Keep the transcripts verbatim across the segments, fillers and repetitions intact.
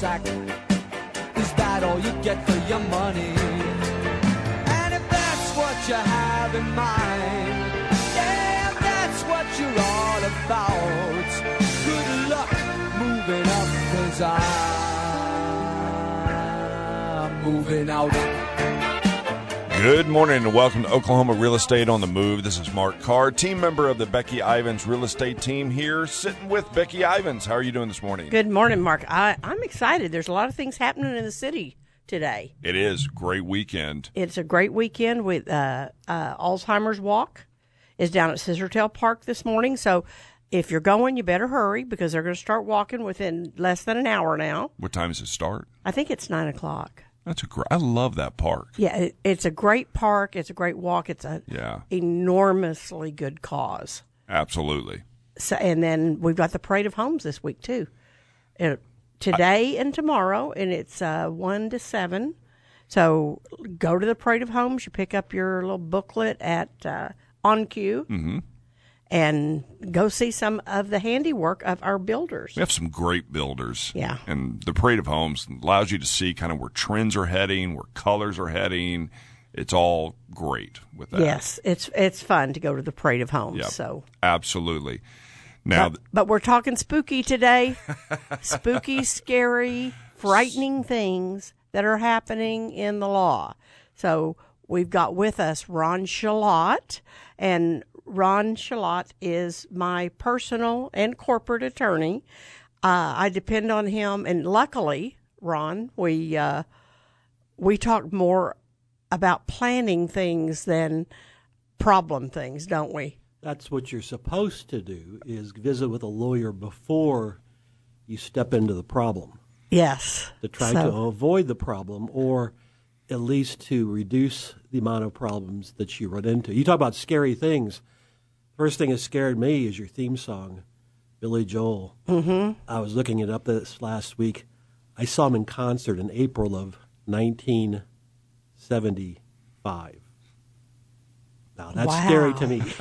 sack. Is that all you get for your money? And if that's what you have in mind, yeah, if that's what you're all about, good luck moving up, 'cause I'm moving out. Good morning and welcome to Oklahoma Real Estate on the Move. This is Mark Carr, team member of the Becky Ivins Real Estate team here, sitting with Becky Ivins. How are you doing this morning? Good morning, Mark. I, I'm excited. There's a lot of things happening in the city today. It is. Great weekend. It's a great weekend with uh, uh, Alzheimer's Walk is down at Scissortail Park this morning. So if you're going, you better hurry because they're going to start walking within less than an hour now. What time does it start? I think it's nine o'clock. That's a great. I love that park. Yeah, it, it's a great park. It's a great walk. It's a yeah. enormously good cause. Absolutely. So, and then we've got the Parade of Homes this week too, uh, today I, and tomorrow, and it's uh, one to seven. So go to the Parade of Homes. You pick up your little booklet at uh, On Cue. Mm-hmm. And go see some of the handiwork of our builders. We have some great builders. Yeah. And the Parade of Homes allows you to see kind of where trends are heading, where colors are heading. It's all great with that. Yes, it's it's fun to go to the Parade of Homes. Yep. So absolutely. Now, but, but we're talking spooky today. Spooky, scary, frightening things that are happening in the law. So we've got with us Ron Shalott, and Ron Shalott is my personal and corporate attorney. Uh, I depend on him, and luckily, Ron, we uh, we talk more about planning things than problem things, don't we? That's what you're supposed to do, is visit with a lawyer before you step into the problem. Yes. To try so. to avoid the problem, or at least to reduce the amount of problems that you run into. You talk about scary things. First thing that scared me is your theme song, Billy Joel. Mm-hmm. I was looking it up this last week. I saw him in concert in April of nineteen seventy-five. Now, that's wow. scary to me.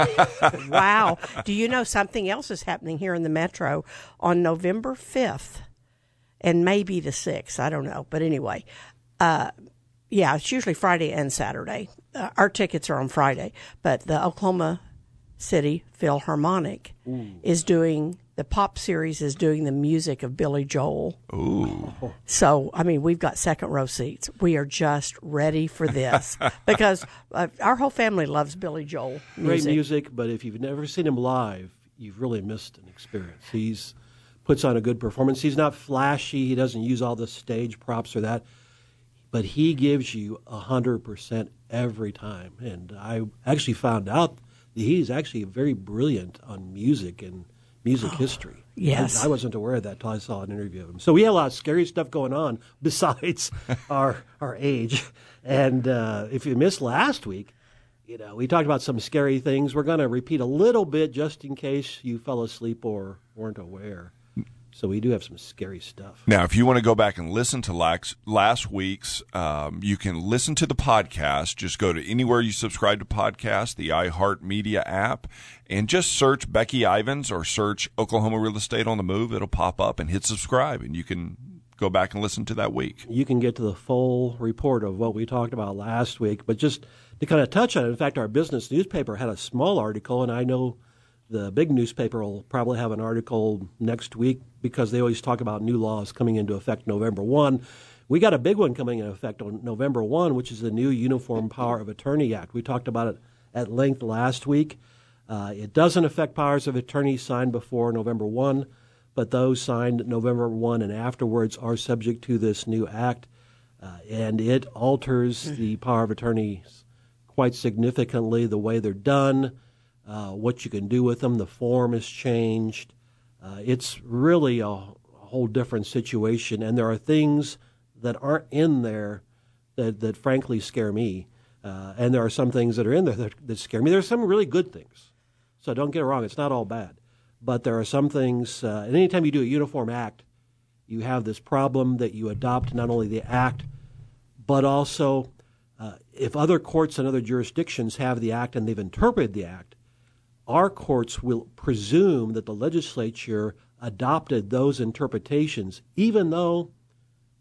Wow. Do you know something else is happening here in the Metro on November fifth and maybe the sixth? I don't know. But anyway, uh, yeah, it's usually Friday and Saturday. Uh, our tickets are on Friday, but the Oklahoma City Philharmonic Ooh. is doing, the pop series is doing the music of Billy Joel. Ooh. So, I mean, we've got second row seats. We are just ready for this because uh, our whole family loves Billy Joel music. Great music, but if you've never seen him live, you've really missed an experience. He's puts on a good performance. He's not flashy. He doesn't use all the stage props or that, but he gives you one hundred percent every time. And I actually found out he's actually very brilliant on music and music oh, history. Yes. I, I wasn't aware of that until I saw an interview of him. So we had a lot of scary stuff going on besides our our age. And uh, if you missed last week, you know, we talked about some scary things. We're going to repeat a little bit just in case you fell asleep or weren't aware. So we do have some scary stuff. Now, if you want to go back and listen to last, last week's, um, you can listen to the podcast. Just go to anywhere you subscribe to podcasts, the iHeartMedia app, and just search Becky Ivins or search Oklahoma Real Estate on the Move. It'll pop up and hit subscribe, and you can go back and listen to that week. You can get to the full report of what we talked about last week. But just to kind of touch on it, in fact, our business newspaper had a small article, and I know the big newspaper will probably have an article next week because they always talk about new laws coming into effect November first. We got a big one coming into effect on November first, which is the new Uniform Power of Attorney Act. We talked about it at length last week. Uh, it doesn't affect powers of attorney signed before November first, but those signed November first and afterwards are subject to this new act, uh, and it alters the power of attorneys quite significantly, the way they're done, Uh, what you can do with them. The form is changed. Uh, it's really a, a whole different situation, and there are things that aren't in there that, that frankly scare me, uh, and there are some things that are in there that, that scare me. There are some really good things, so don't get it wrong. It's not all bad, but there are some things, uh, and anytime you do a uniform act, you have this problem that you adopt not only the act, but also uh, if other courts and other jurisdictions have the act and they've interpreted the act, our courts will presume that the legislature adopted those interpretations, even though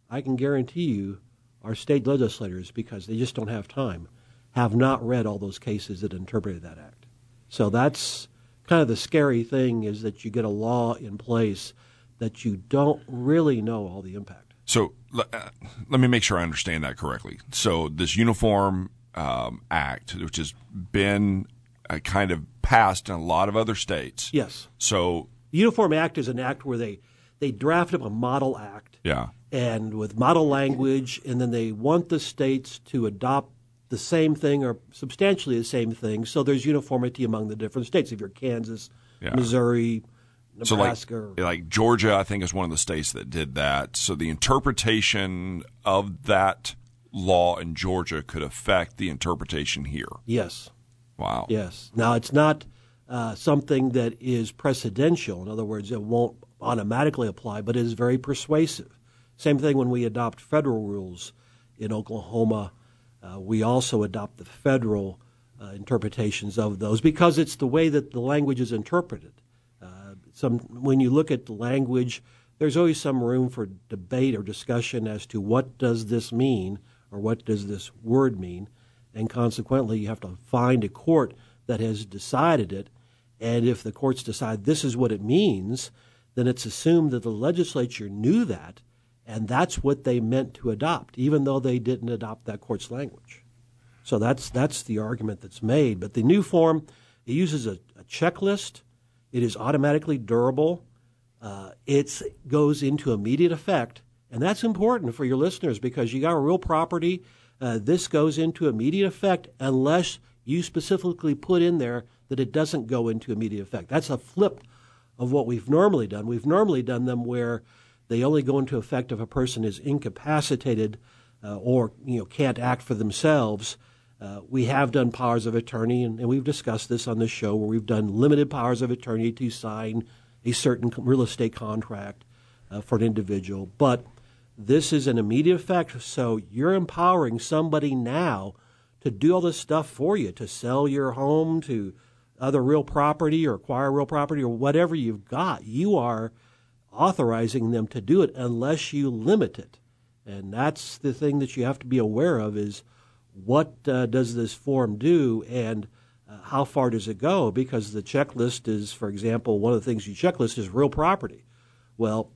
I can guarantee you our state legislators, because they just don't have time, have not read all those cases that interpreted that act. So that's kind of the scary thing, is that you get a law in place that you don't really know all the impact. So uh, let me make sure I understand that correctly. So this Uniform um, Act, which has been uh, kind of passed in a lot of other states. Yes. So the Uniform Act is an act where they, they draft up a model act, yeah, and with model language, and then they want the states to adopt the same thing or substantially the same thing, so there's uniformity among the different states. If you're Kansas, yeah. Missouri, Nebraska. So like, like Georgia, I think, is one of the states that did that. So the interpretation of that law in Georgia could affect the interpretation here. Yes. Wow. Yes. Now, it's not uh, something that is precedential. In other words, it won't automatically apply, but it is very persuasive. Same thing when we adopt federal rules in Oklahoma. Uh, we also adopt the federal uh, interpretations of those because it's the way that the language is interpreted. Uh, some when you look at the language, there's always some room for debate or discussion as to what does this mean or what does this word mean, and consequently you have to find a court that has decided it, and if the courts decide this is what it means, then it's assumed that the legislature knew that, and that's what they meant to adopt, even though they didn't adopt that court's language. So that's that's the argument that's made. But the new form, it uses a, a checklist. It is automatically durable. Uh, it goes into immediate effect, and that's important for your listeners because you got real property. Uh, this goes into immediate effect unless you specifically put in there that it doesn't go into immediate effect. That's a flip of what we've normally done. We've normally done them where they only go into effect if a person is incapacitated uh, or you know can't act for themselves. Uh, we have done powers of attorney, and, and we've discussed this on this show, where we've done limited powers of attorney to sign a certain real estate contract uh, for an individual. But this is an immediate effect, so you're empowering somebody now to do all this stuff for you, to sell your home, to other real property or acquire real property or whatever you've got. You are authorizing them to do it unless you limit it. And that's the thing that you have to be aware of is what uh, does this form do and uh, how far does it go? Because the checklist is, for example, one of the things you checklist is real property. Well,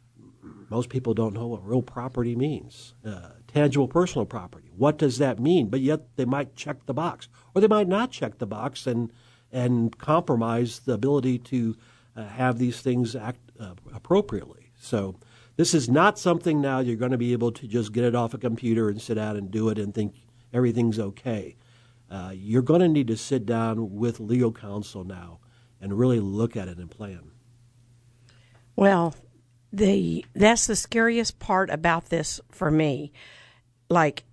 most people don't know what real property means. Uh, tangible personal property. What does that mean? But yet they might check the box. Or they might not check the box and, and compromise the ability to uh, have these things act uh, appropriately. So this is not something now you're going to be able to just get it off a computer and sit down and do it and think everything's okay. Uh, you're going to need to sit down with legal counsel now and really look at it and plan. Well, the that's the scariest part about this for me. Like,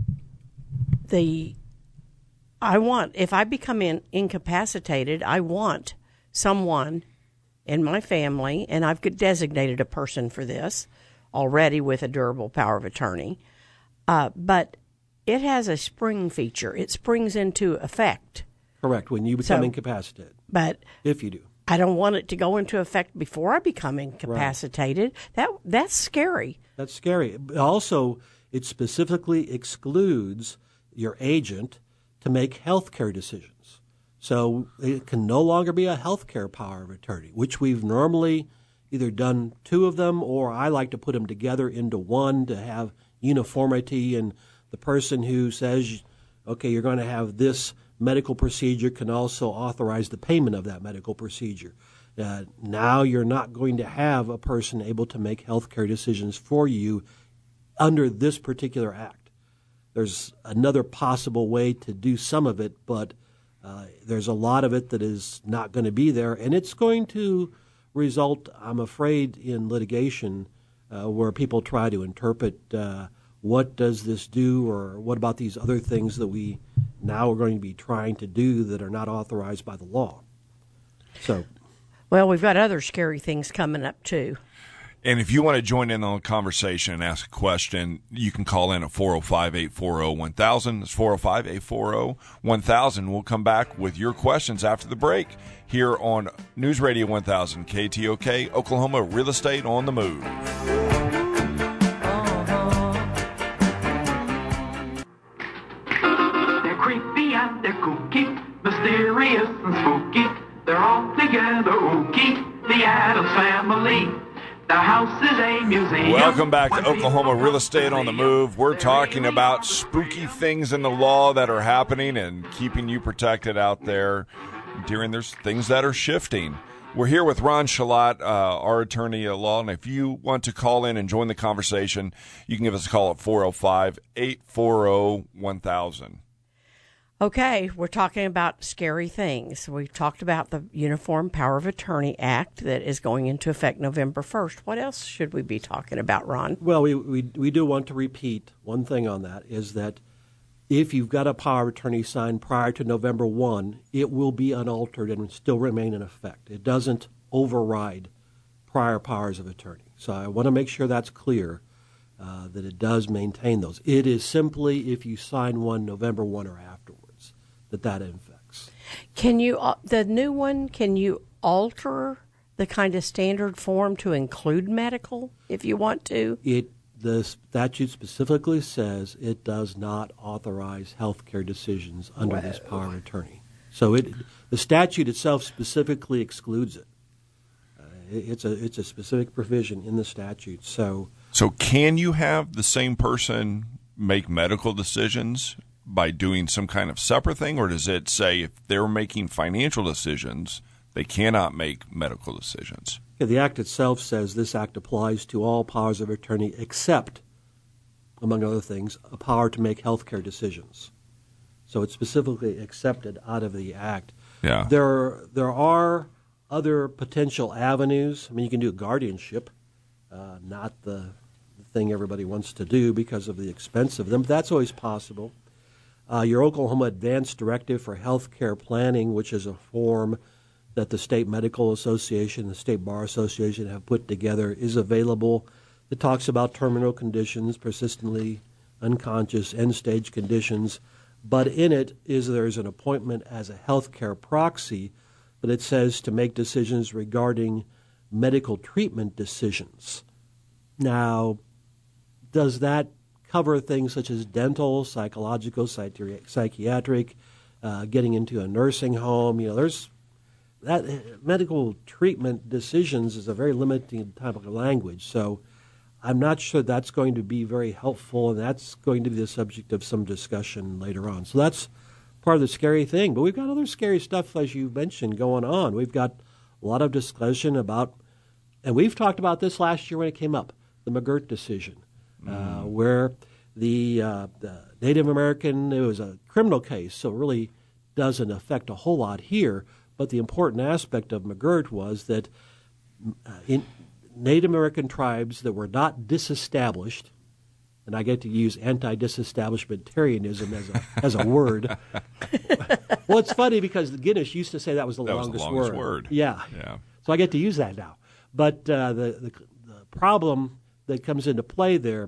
the I want, if I become in, incapacitated, I want someone in my family, and I've designated a person for this already with a durable power of attorney, uh, but it has a spring feature. It springs into effect. Correct, when you become So, incapacitated, But if you do. I don't want it to go into effect before I become incapacitated. That that's scary. That's scary. But also, it specifically excludes your agent to make health care decisions. So it can no longer be a health care power of attorney, which we've normally either done two of them, or I like to put them together into one to have uniformity. And the person who says, okay, you're going to have this medical procedure can also authorize the payment of that medical procedure. Uh, now you're not going to have a person able to make health care decisions for you under this particular act. There's another possible way to do some of it, but uh, there's a lot of it that is not going to be there, and it's going to result, I'm afraid, in litigation uh, where people try to interpret uh, what does this do, or what about these other things that we now are going to be trying to do that are not authorized by the law. So, Well, we've got other scary things coming up, too. And if you want to join in on the conversation and ask a question, you can call in at four oh five, eight four oh, one thousand. It's four oh five, eight four oh, one thousand. We'll come back with your questions after the break here on News Radio one thousand K T O K, Oklahoma Real Estate on the Move. Uh-huh. They're all together, oh, keep the Addams Family. The house is a museum. Welcome back to Oklahoma Real Estate on the Move. We're talking about spooky things in the law that are happening and keeping you protected out there during there's things that are shifting. We're here with Ron Shalott, uh, our attorney at law, and if you want to call in and join the conversation, you can give us a call at four oh five, eight four oh, one thousand. Okay, we're talking about scary things. We've talked about the Uniform Power of Attorney Act that is going into effect November first. What else should we be talking about, Ron? Well, we, we, we do want to repeat one thing on that, is that if you've got a power of attorney signed prior to November first, it will be unaltered and still remain in effect. It doesn't override prior powers of attorney. So I want to make sure that's clear, uh, that it does maintain those. It is simply if you sign one November first or afterwards that that infects. Can you, uh, the new one, can you alter the kind of standard form to include medical if you want to? It The statute specifically says it does not authorize health care decisions under Whoa. this power of attorney. So it, the statute itself specifically excludes it. Uh, it. It's a it's a specific provision in the statute. So so can you have the same person make medical decisions by doing some kind of separate thing, or does it say if they're making financial decisions, they cannot make medical decisions? Yeah, the Act itself says this Act applies to all powers of attorney except, among other things, a power to make health care decisions. So it's specifically accepted out of the Act. Yeah. There, there are other potential avenues. I mean, you can do guardianship, uh, not the, the thing everybody wants to do because of the expense of them, but that's always possible. Uh, your Oklahoma Advanced Directive for Health Care Planning, which is a form that the State Medical Association and the State Bar Association have put together, is available. It talks about terminal conditions, persistently unconscious, end-stage conditions. But in it is there's an appointment as a health care proxy, but it says to make decisions regarding medical treatment decisions. Now, does that cover things such as dental, psychological, psychi- psychiatric, uh, getting into a nursing home? You know, there's that uh, medical treatment decisions is a very limiting type of language. So I'm not sure that's going to be very helpful, and that's going to be the subject of some discussion later on. So that's part of the scary thing. But we've got other scary stuff, as you mentioned, going on. We've got a lot of discussion about, and we've talked about this last year when it came up, the McGirt decision. Uh, where the, uh, the Native American, it was a criminal case, so it really doesn't affect a whole lot here. But the important aspect of McGirt was that uh, in Native American tribes that were not disestablished, and I get to use anti-disestablishmentarianism as a as a word. Well, it's funny because Guinness used to say that was the that longest, was the longest word. word. Yeah. yeah. So I get to use that now. But uh, the, the the problem that comes into play there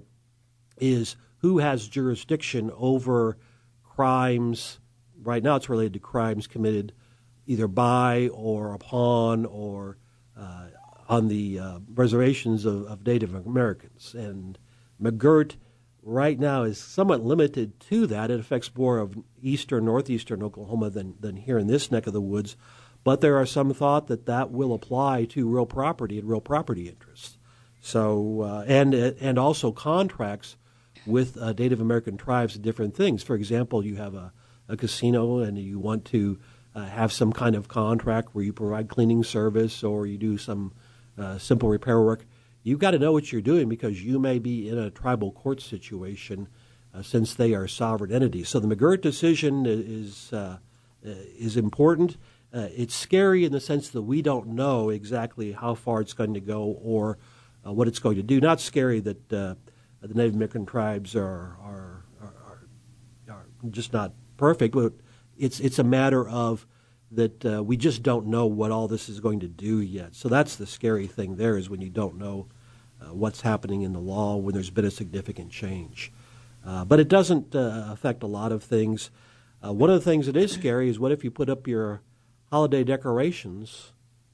is who has jurisdiction over crimes. Right now it's related to crimes committed either by or upon or uh, on the uh, reservations of, of Native Americans. And McGirt right now is somewhat limited to that. It affects more of eastern, northeastern Oklahoma than, than here in this neck of the woods. But there are some thought that that will apply to real property and real property interests. So uh, and and also contracts with uh, Native American tribes and different things. For example, you have a, a casino and you want to uh, have some kind of contract where you provide cleaning service or you do some uh, simple repair work. You've got to know what you're doing because you may be in a tribal court situation uh, since they are sovereign entities. So the McGirt decision is uh, is important. Uh, it's scary in the sense that we don't know exactly how far it's going to go or uh, what it's going to do. Not scary that uh, the Native American tribes are are, are are just not perfect, but it's it's a matter of that uh, we just don't know what all this is going to do yet. So that's the scary thing there is when you don't know uh, what's happening in the law when there's been a significant change. Uh, but it doesn't uh, affect a lot of things. Uh, one of the things that is scary is what if you put up your holiday decorations,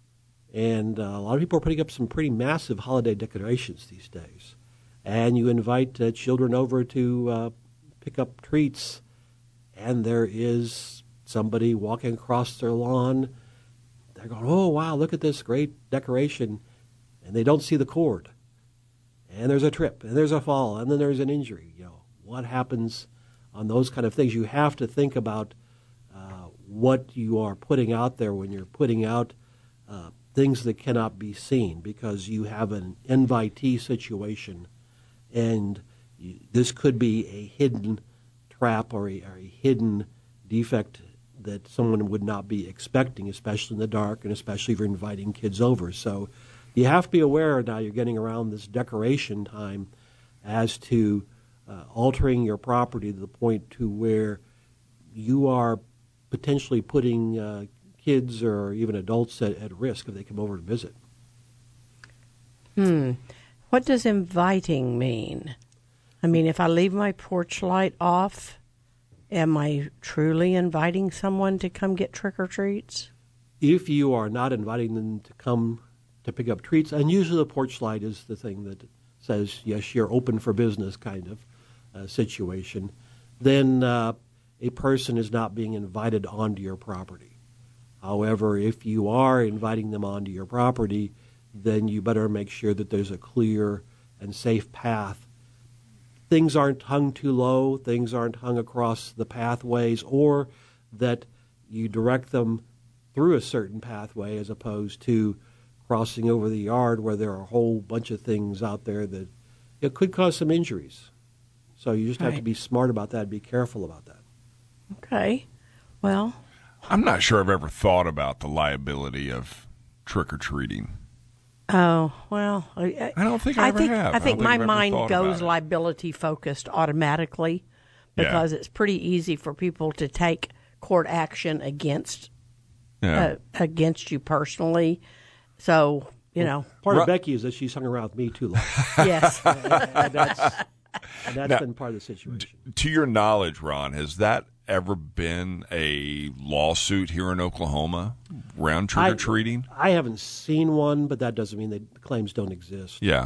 and uh, a lot of people are putting up some pretty massive holiday decorations these days, and you invite uh, children over to uh, pick up treats, and there is somebody walking across their lawn. they're going, oh, wow, look at this great decoration, and they don't see the cord. And there's a trip, and there's a fall, and then there's an injury. You know, what happens on those kind of things? You have to think about uh, what you are putting out there when you're putting out uh, things that cannot be seen, because you have an invitee situation, and you, this could be a hidden trap or a, or a hidden defect that someone would not be expecting, especially in the dark, and especially if you're inviting kids over. So you have to be aware now you're getting around this decoration time as to uh, altering your property to the point to where you are potentially putting uh, kids or even adults at, at risk if they come over to visit. Hmm. What does inviting mean? I mean, if I leave my porch light off, am I truly inviting someone to come get trick-or-treats? If you are not inviting them to come to pick up treats, and usually the porch light is the thing that says, yes, you're open for business kind of uh, situation, then uh, a person is not being invited onto your property. However, if you are inviting them onto your property, then you better make sure that there's a clear and safe path. Things aren't hung too low, things aren't hung across the pathways, or that you direct them through a certain pathway as opposed to crossing over the yard where there are a whole bunch of things out there that it could cause some injuries. So you just have right. to be smart about that, be careful about that. Okay. Well, I'm not sure I've ever thought about the liability of trick-or-treating. oh, well. I, I don't think I, I ever think, have. I think don't my I've ever mind thought goes about it. liability-focused automatically because Yeah. it's pretty easy for people to take court action against Yeah. uh, against you personally. So, you know, Part Ru- of Becky is that she's hung around with me too long. yes. and that's, and that's Now, been part of the situation. To your knowledge, Ron, has that ever been a lawsuit here in Oklahoma around trick-or-treating? I, I haven't seen one, but that doesn't mean that the claims don't exist. Yeah.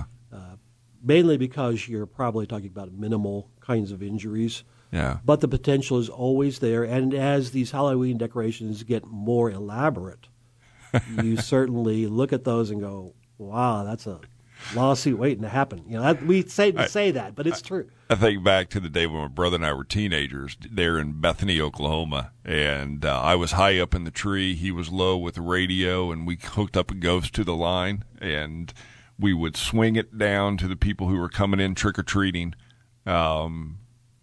Mainly because you're probably talking about minimal kinds of injuries. Yeah. But the potential is always there. And as these Halloween decorations get more elaborate, you certainly look at those and go, wow, that's a lawsuit waiting to happen. You know, that, we say to I- say that, but it's true. I think back to the day when my brother and I were teenagers there in Bethany, Oklahoma, and uh, I was high up in the tree. He was low with the radio, and we hooked up a ghost to the line, and we would swing it down to the people who were coming in trick-or-treating. Um,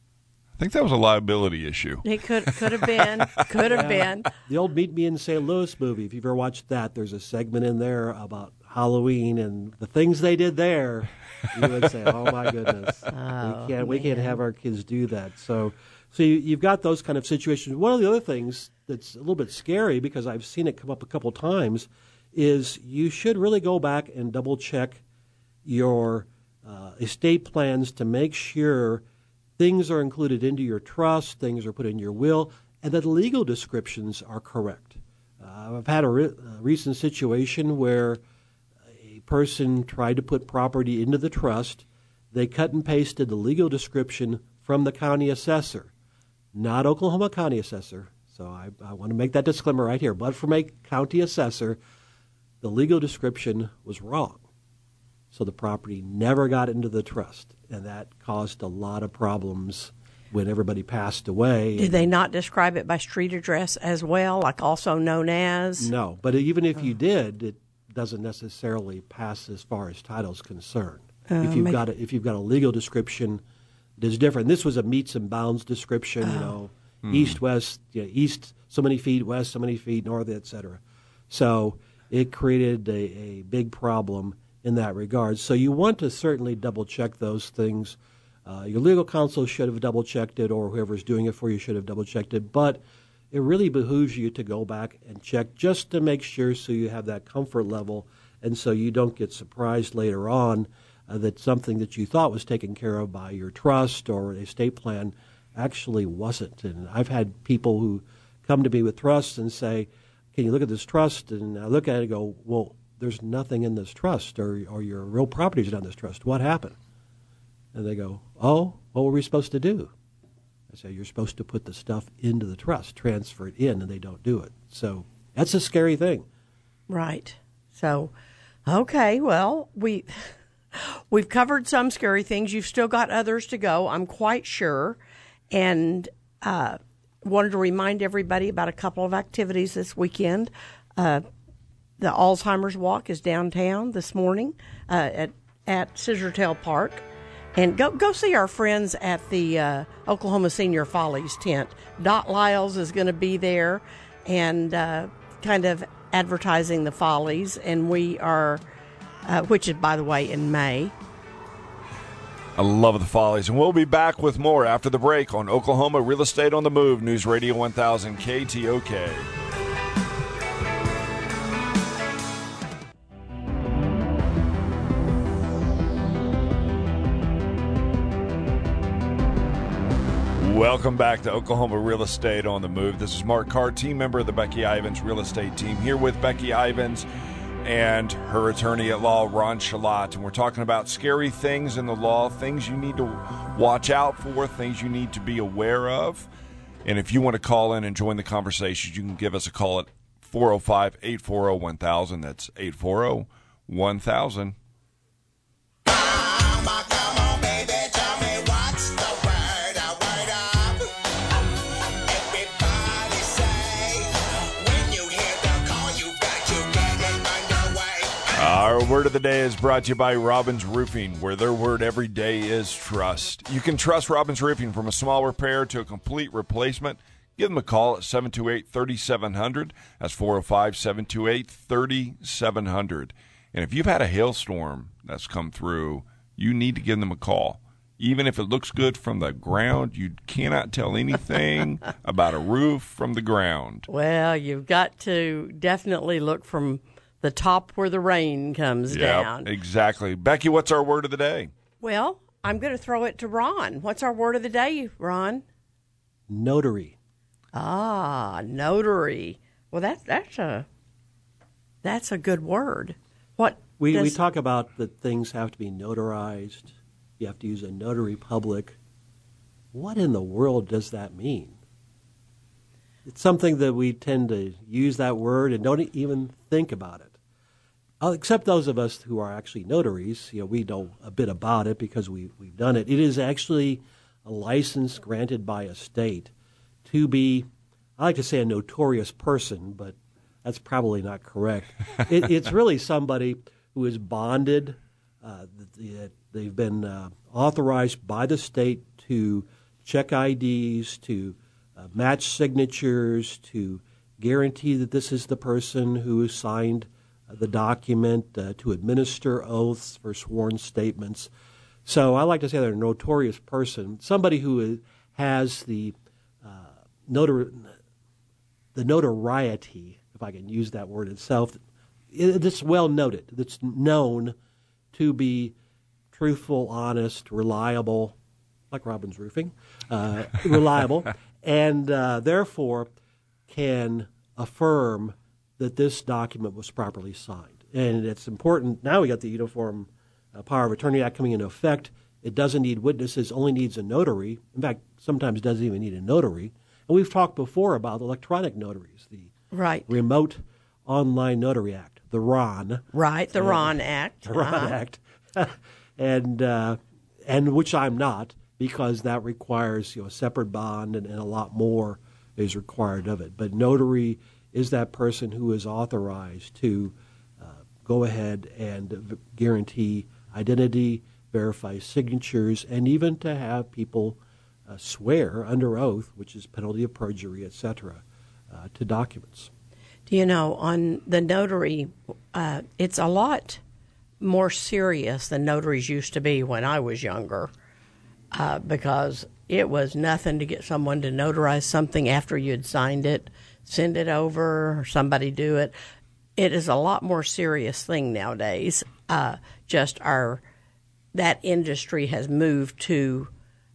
I think that was a liability issue. It could could have been. Could have been. The old Meet Me in Saint Louis movie, if you've ever watched that, there's a segment in there about Halloween and the things they did there. You would say, oh, my goodness. Oh, we can't we can't man. have our kids do that. So so you, you've got those kind of situations. One of the other things that's a little bit scary, because I've seen it come up a couple times, is you should really go back and double-check your uh, estate plans to make sure things are included into your trust, things are put in your will, and that legal descriptions are correct. Uh, I've had a, re- a recent situation where a person tried to put property into the trust. They cut and pasted the legal description from the county assessor, not Oklahoma County assessor. So I, I want to make that disclaimer right here. But from a county assessor, the legal description was wrong. So the property never got into the trust, and that caused a lot of problems when everybody passed away. Did they not describe it by street address as well, like also known as? No, but even if you did, it doesn't necessarily pass as far as title is concerned. if you've make- got a, if you've got a legal description, it is different. This was a meets and bounds description, you know, east, west, you know, east so many feet, west so many feet, north, et cetera. So it created a, a big problem in that regard. So you want to certainly double check those things. Uh, your legal counsel should have double checked it, or whoever's doing it for you should have double checked it. But it really behooves you to go back and check just to make sure, so you have that comfort level, and so you don't get surprised later on uh, that something that you thought was taken care of by your trust or estate plan actually wasn't. And I've had people who come to me with trusts and say, can you look at this trust? And I look at it and go, well, there's nothing in this trust, or, or your real property's not in this trust. What happened? And they go, oh, what were we supposed to do? I say, you're supposed to put the stuff into the trust, transfer it in, and they don't do it. So that's a scary thing. Right. So, okay, well, we, we've covered some scary things. You've still got others to go, I'm quite sure. And uh, wanted to remind everybody about a couple of activities this weekend. Uh, the Alzheimer's Walk is downtown this morning uh, at, at Scissortail Park. And go go see our friends at the uh, Oklahoma Senior Follies tent. Dot Lyles is going to be there and uh, kind of advertising the Follies. And we are, uh, which is, by the way, in May. I love the Follies. And we'll be back with more after the break on Oklahoma Real Estate on the Move, News Radio one thousand K T O K. Welcome back to Oklahoma Real Estate on the Move. This is Mark Carr, team member of the Becky Ivins Real Estate Team, here with Becky Ivins and her attorney at law, Ron Shalat. And we're talking about scary things in the law, things you need to watch out for, things you need to be aware of. And if you want to call in and join the conversation, you can give us a call at four oh five, eight four oh, one thousand. That's eight four oh, one thousand. Our word of the day is brought to you by Robbins Roofing, where their word every day is trust. You can trust Robbins Roofing from a small repair to a complete replacement. Give them a call at seven two eight, three seven zero zero. That's four oh five, seven two eight, three seven zero zero. And if you've had a hailstorm that's come through, you need to give them a call. Even if it looks good from the ground, you cannot tell anything about a roof from the ground. Well, you've got to definitely look from the top where the rain comes yep, down. Exactly. Becky, what's our word of the day? Well, I'm going to throw it to Ron. What's our word of the day, Ron? Notary. Ah, notary. Well, that's that's a that's a good word. What we does, we talk about that things have to be notarized. You have to use a notary public. What in the world does that mean? It's something that we tend to use that word and don't even think about it. Except those of us who are actually notaries, you know, we know a bit about it because we, we've done it. It is actually a license granted by a state to be, I like to say a notorious person, but that's probably not correct. it, it's really somebody who is bonded. Uh, they've been uh, authorized by the state to check I Ds, to uh, match signatures, to guarantee that this is the person who signed the document, uh, to administer oaths for sworn statements. So I like to say they're a notorious person, somebody who has the uh, notor- the notoriety, if I can use that word itself, it's well noted, that's known to be truthful, honest, reliable, like Robbins Roofing, uh, reliable, and uh, therefore can affirm that this document was properly signed. And it's important. Now we got the Uniform uh, Power of Attorney Act coming into effect. It doesn't need witnesses, only needs a notary. In fact, sometimes doesn't even need a notary. And we've talked before about electronic notaries, the right. Remote Online Notary Act, the R O N. Right, the uh, R O N Act. The R O N uh-huh. Act. and uh, and which I'm not, because that requires, you know, a separate bond and, and a lot more is required of it. But notary is that person who is authorized to uh, go ahead and v- guarantee identity, verify signatures, and even to have people uh, swear under oath, which is penalty of perjury, et cetera, uh, to documents. Do you know, on the notary, uh, it's a lot more serious than notaries used to be when I was younger, uh, because it was nothing to get someone to notarize something after you'd signed it, send it over, or somebody do it. It is a lot more serious thing nowadays. Uh, just our that industry has moved to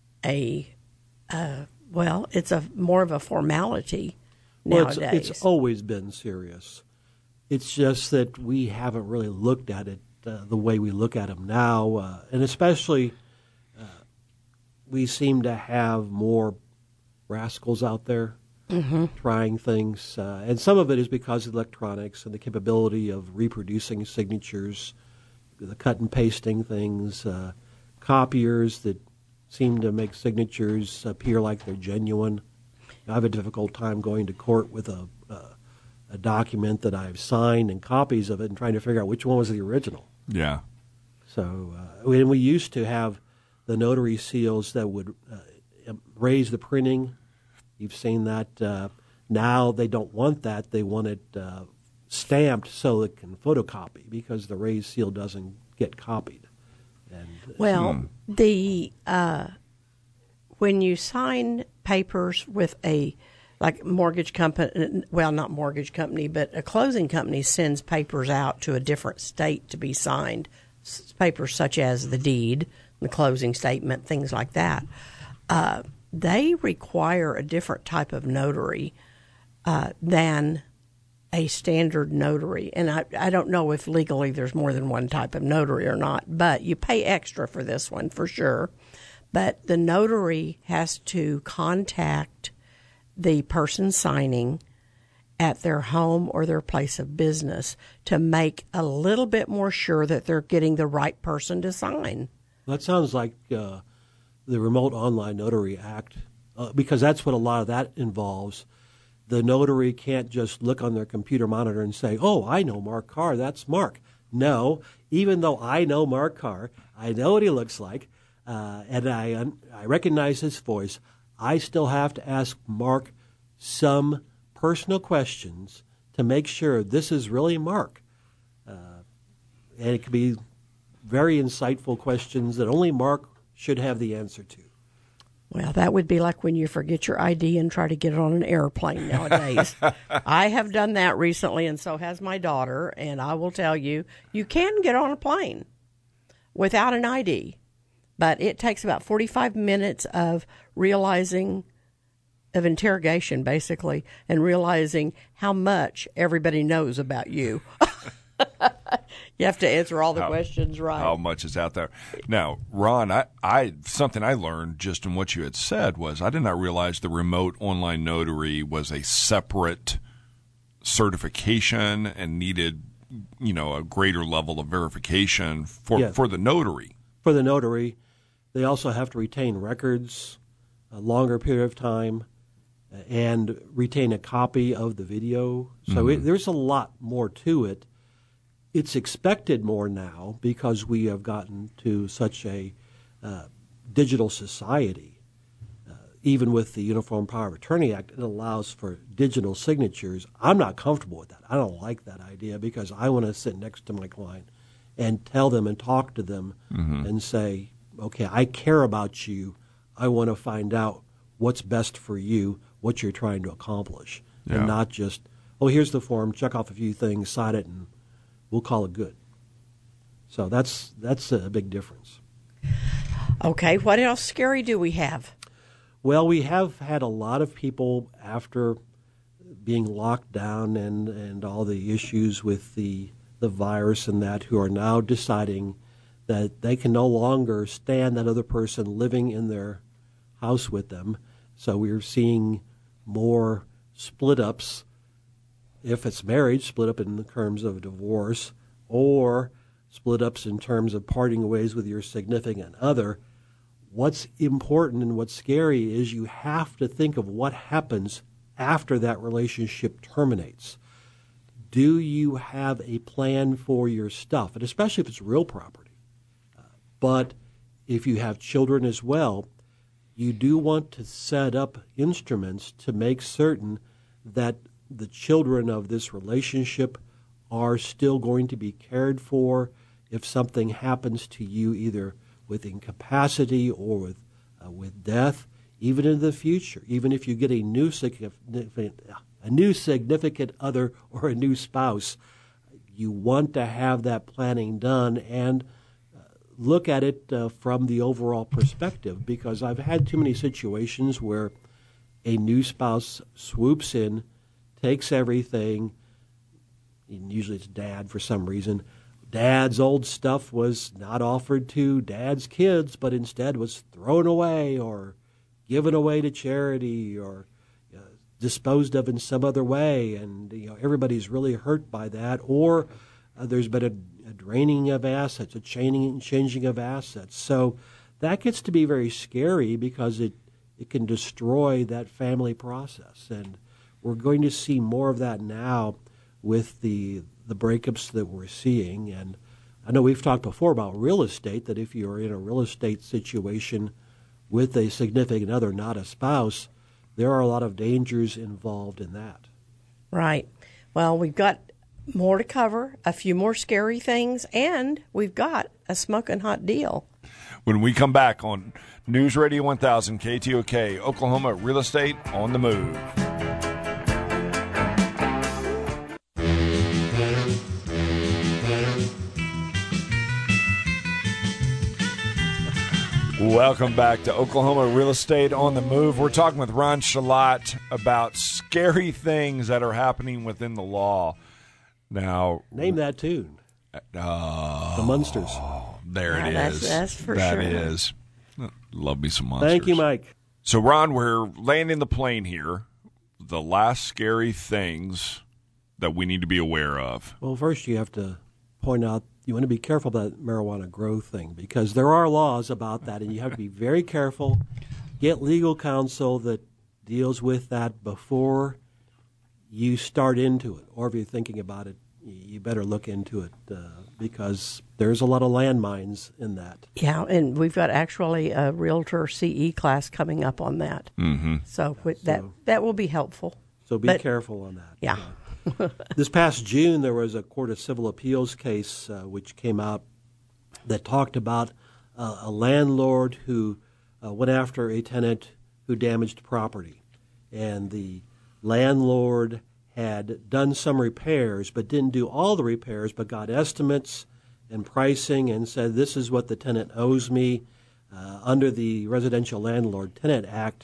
a uh, well, it's a more of a formality nowadays. Well, it's, it's always been serious. It's just that we haven't really looked at it uh, the way we look at them now, uh, and especially uh, we seem to have more rascals out there mm-hmm. trying things. Uh, and some of it is because of electronics and the capability of reproducing signatures, the cut and pasting things, uh, copiers that seem to make signatures appear like they're genuine. I have a difficult time going to court with a, uh, a document that I've signed and copies of it and trying to figure out which one was the original. Yeah. So uh, when we used to have the notary seals that would uh, raise the printing. You've seen that. Uh, now they don't want that. They want it uh, stamped so it can photocopy because the raised seal doesn't get copied. And, well, hmm. the uh, when you sign papers with a like mortgage company, well, not mortgage company, but a closing company sends papers out to a different state to be signed, papers such as the deed, the closing statement, things like that. Uh, they require a different type of notary uh, than a standard notary. And I, I don't know if legally there's more than one type of notary or not, but you pay extra for this one for sure. But the notary has to contact the person signing at their home or their place of business to make a little bit more sure that they're getting the right person to sign. That sounds like uh, the Remote Online Notary Act, uh, because that's what a lot of that involves. The notary can't just look on their computer monitor and say, oh, I know Mark Carr, that's Mark. No, even though I know Mark Carr, I know what he looks like, uh, and I, un- I recognize his voice, I still have to ask Mark some personal questions to make sure this is really Mark. Uh, and it could be very insightful questions that only Mark should have the answer to. Well, that would be like when you forget your I D and try to get it on an airplane nowadays. I have done that recently, and so has my daughter, and I will tell you, you can get on a plane without an I D, but it takes about forty-five minutes of realizing, of interrogation, basically, and realizing how much everybody knows about you. You have to answer all the how, questions right. How much is out there? Now, Ron, I, I something I learned just in what you had said was I did not realize the remote online notary was a separate certification and needed, you know, a greater level of verification for, yeah. for the notary. For the notary, they also have to retain records a longer period of time and retain a copy of the video. So mm-hmm. it, there's a lot more to it. It's expected more now because we have gotten to such a uh, digital society. Uh, even with the Uniform Power of Attorney Act, it allows for digital signatures. I'm not comfortable with that. I don't like that idea because I want to sit next to my client and tell them and talk to them mm-hmm. and say, okay, I care about you. I want to find out what's best for you, what you're trying to accomplish, yeah. and not just, oh, here's the form, check off a few things, sign it, and we'll call it good. So that's that's a big difference. Okay, what else scary do we have? Well, we have had a lot of people after being locked down and, and all the issues with the, the virus and that who are now deciding that they can no longer stand that other person living in their house with them. So we're seeing more split-ups. If it's marriage, split up in the terms of divorce, or split ups in terms of parting ways with your significant other. What's important and what's scary is you have to think of what happens after that relationship terminates. Do you have a plan for your stuff? And especially if it's real property. Uh, but if you have children as well, you do want to set up instruments to make certain that the children of this relationship are still going to be cared for if something happens to you, either with incapacity or with uh, with death, even in the future. Even if you get a new significant, a new significant other or a new spouse, you want to have that planning done and uh, look at it uh, from the overall perspective. Because I've had too many situations where a new spouse swoops in, takes everything, and usually it's dad for some reason. Dad's old stuff was not offered to dad's kids, but instead was thrown away or given away to charity or uh, disposed of in some other way, and you know everybody's really hurt by that, or uh, there's been a, a draining of assets, a changing, changing of assets. So that gets to be very scary because it, it can destroy that family process, and we're going to see more of that now with the the breakups that we're seeing. And I know we've talked before about real estate, that if you're in a real estate situation with a significant other, not a spouse, there are a lot of dangers involved in that. Right. Well, we've got more to cover, a few more scary things, and we've got a smoking hot deal. When we come back on News Radio one thousand K T O K, Oklahoma Real Estate on the Move. Welcome back to Oklahoma Real Estate on the Move. We're talking with Ron Shalott about scary things that are happening within the law. Now, name that tune. Uh, the Munsters. There yeah, it that's, is. That's for that sure. That is. Love me some Munsters. Thank you, Mike. So, Ron, we're landing the plane here. The last scary things that we need to be aware of. Well, first you have to point out you want to be careful about that marijuana grow thing, because there are laws about that, and you have to be very careful. Get legal counsel that deals with that before you start into it, or if you're thinking about it, you better look into it uh, because there's a lot of landmines in that. Yeah, and we've got actually a Realtor C E class coming up on that. Mm-hmm. So with that So- that will be helpful. So be But- careful on that. Yeah. This past June, there was a Court of Civil Appeals case uh, which came out that talked about uh, a landlord who uh, went after a tenant who damaged property. And the landlord had done some repairs but didn't do all the repairs, but got estimates and pricing and said, this is what the tenant owes me uh, under the Residential Landlord Tenant Act.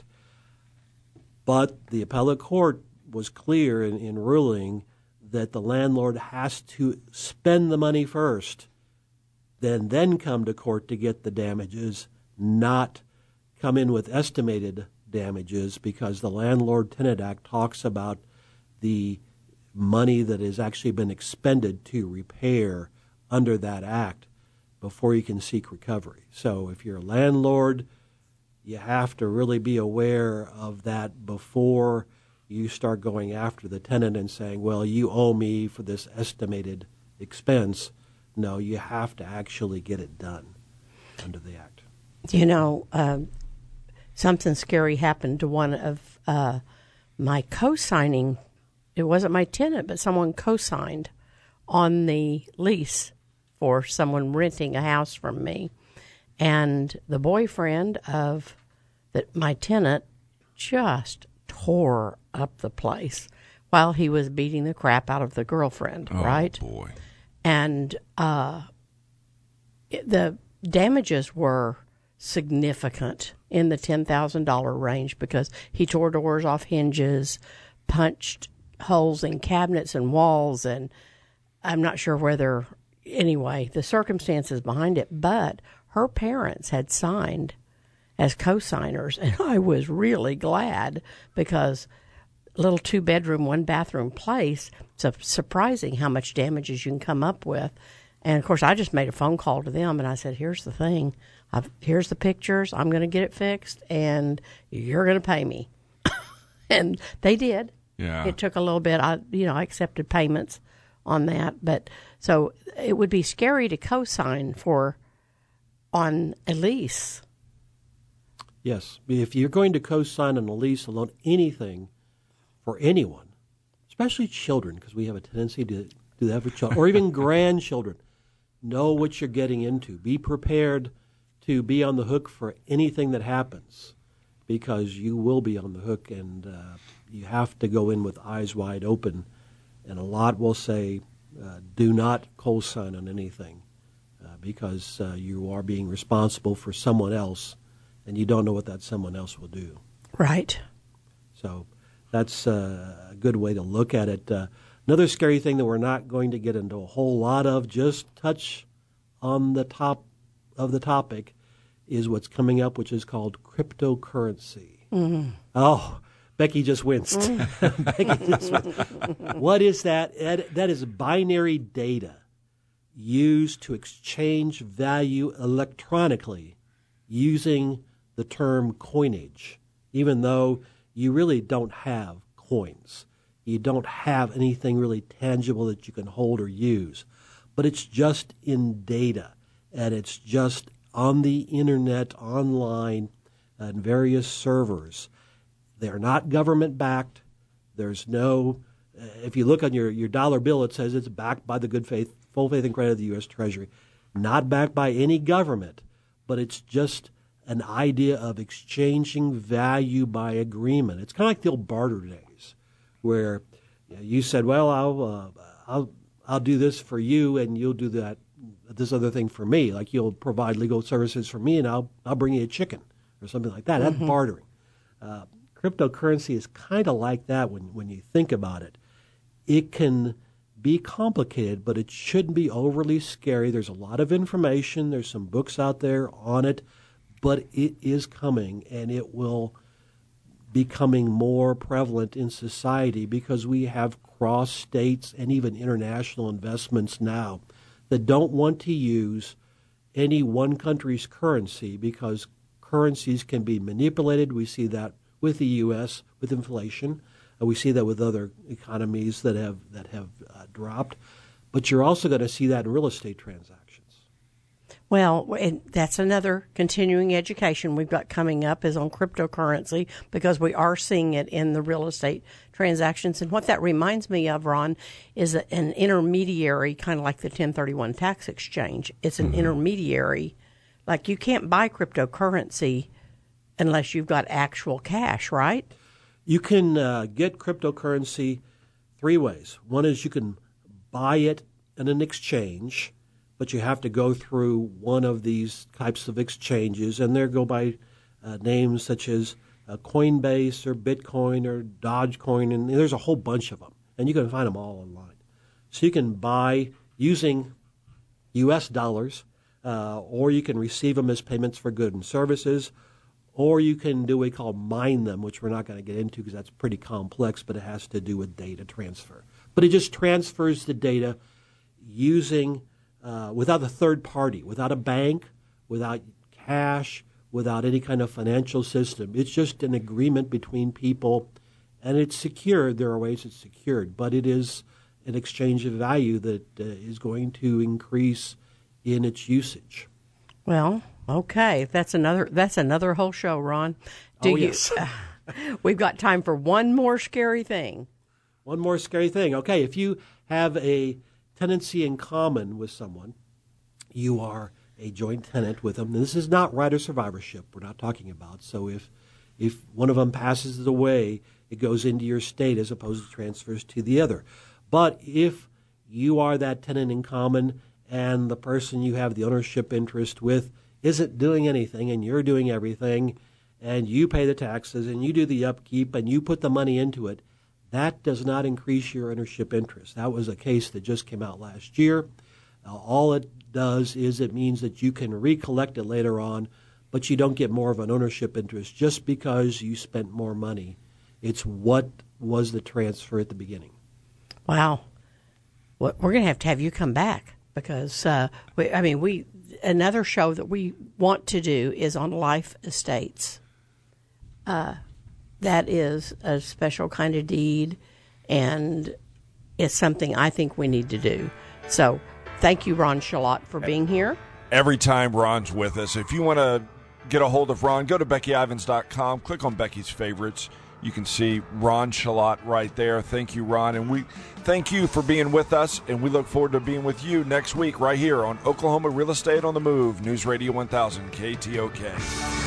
But the appellate court was clear in, in ruling that the landlord has to spend the money first, then then come to court to get the damages, not come in with estimated damages, because the Landlord Tenant Act talks about the money that has actually been expended to repair under that act before you can seek recovery. So if you're a landlord, you have to really be aware of that before you start going after the tenant and saying, well, you owe me for this estimated expense. No, you have to actually get it done under the act. You know, uh, something scary happened to one of uh, my co-signing. It wasn't my tenant, but someone co-signed on the lease for someone renting a house from me. And the boyfriend of the, my tenant just tore up the place while he was beating the crap out of the girlfriend, oh, right? Boy. And uh, it, the damages were significant in the ten thousand dollars range because he tore doors off hinges, punched holes in cabinets and walls, and I'm not sure whether, anyway, the circumstances behind it, but her parents had signed as co-signers, and I was really glad because a little two-bedroom, one-bathroom place, it's a, surprising how much damages you can come up with. And, of course, I just made a phone call to them, and I said, here's the thing. I've, here's the pictures. I'm going to get it fixed, and you're going to pay me. And they did. Yeah. It took a little bit. I, you know, I accepted payments on that. But so it would be scary to co-sign for on a lease. Yes. If you're going to co-sign on a lease, loan, anything for anyone, especially children, because we have a tendency to do that for children, or even grandchildren, know what you're getting into. Be prepared to be on the hook for anything that happens, because you will be on the hook, and uh, you have to go in with eyes wide open. And a lot will say, uh, do not co-sign on anything, uh, because uh, you are being responsible for someone else, and you don't know what that someone else will do. Right. So that's uh, a good way to look at it. Uh, another scary thing that we're not going to get into a whole lot of, just touch on the top of the topic, is what's coming up, which is called cryptocurrency. Mm-hmm. Oh, Becky just winced. Becky just winced. What is that? That is binary data used to exchange value electronically using the term coinage, even though you really don't have coins. You don't have anything really tangible that you can hold or use. But it's just in data, and it's just on the internet, online, and various servers. They're not government-backed. There's no, uh, if you look on your, your dollar bill, it says it's backed by the good faith, full faith and credit of the U S Treasury. Not backed by any government, but it's just an idea of exchanging value by agreement. It's kind of like the old barter days, where you know, you said, "Well, I'll uh, I'll I'll do this for you, and you'll do that this other thing for me. Like you'll provide legal services for me, and I'll I'll bring you a chicken or something like that." Mm-hmm. That's bartering. Uh, cryptocurrency is kind of like that when when you think about it. It can be complicated, but it shouldn't be overly scary. There's a lot of information. There's some books out there on it. But it is coming, and it will be becoming more prevalent in society because we have cross-states and even international investments now that don't want to use any one country's currency because currencies can be manipulated. We see that with the U S with inflation. Uh, we see that with other economies that have that have uh, dropped. But you're also going to see that in real estate transactions. Well, and that's another continuing education we've got coming up is on cryptocurrency because we are seeing it in the real estate transactions. And what that reminds me of, Ron, is an intermediary, kind of like the ten thirty-one tax exchange. It's an mm-hmm. intermediary. Like you can't buy cryptocurrency unless you've got actual cash, right? You can uh, get cryptocurrency three ways. One is you can buy it in an exchange, but you have to go through one of these types of exchanges, and they go by uh, names such as uh, Coinbase or Bitcoin or Dogecoin, and there's a whole bunch of them, and you can find them all online. So you can buy using U S dollars, uh, or you can receive them as payments for goods and services, or you can do what we call mine them, which we're not going to get into because that's pretty complex, but it has to do with data transfer. But it just transfers the data using Uh, without a third party, without a bank, without cash, without any kind of financial system. It's just an agreement between people, and it's secured. There are ways it's secured, but it is an exchange of value that uh, is going to increase in its usage. Well, okay, that's another that's another whole show, Ron. Do oh, you, yes. uh, we've got time for one more scary thing. One more scary thing. Okay, if you have a tenancy in common with someone, you are a joint tenant with them. And this is not right or survivorship we're not talking about. So if if one of them passes away, it goes into your state as opposed to transfers to the other. But if you are that tenant in common and the person you have the ownership interest with isn't doing anything and you're doing everything and you pay the taxes and you do the upkeep and you put the money into it, that does not increase your ownership interest. That was a case that just came out last year. Uh, all it does is it means that you can recollect it later on, but you don't get more of an ownership interest just because you spent more money. It's what was the transfer at the beginning. Wow. Well, we're going to have to have you come back because, uh, we, I mean, we another show that we want to do is on life estates. Uh That is a special kind of deed, and it's something I think we need to do. So thank you, Ron Shalott, for being here. Every time Ron's with us. If you want to get a hold of Ron, go to Becky Ivins dot com. Click on Becky's Favorites. You can see Ron Shalott right there. Thank you, Ron. And we thank you for being with us, and we look forward to being with you next week right here on Oklahoma Real Estate on the Move, News Radio one thousand K T O K.